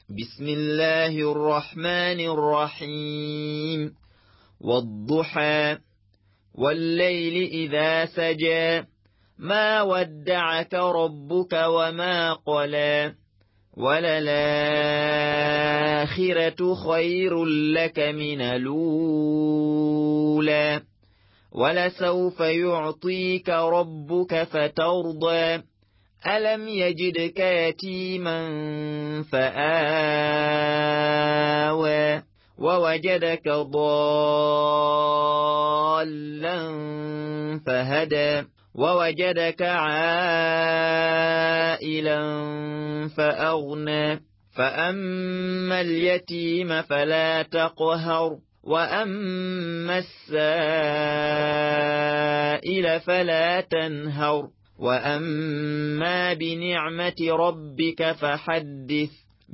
بسم الله الرحمن الرحيم والضحى والليل إذا سجى ما ودعك ربك وما قلى وللآخرة خير لك من الأولى ولسوف يعطيك ربك فترضى ألم يجدك يتيما فآوى ووجدك ضالا فهدى ووجدك عائلا فأغنى فأما اليتيم فلا تقهر وأما السائل فلا تنهر وأما بنعمة ربك فحدث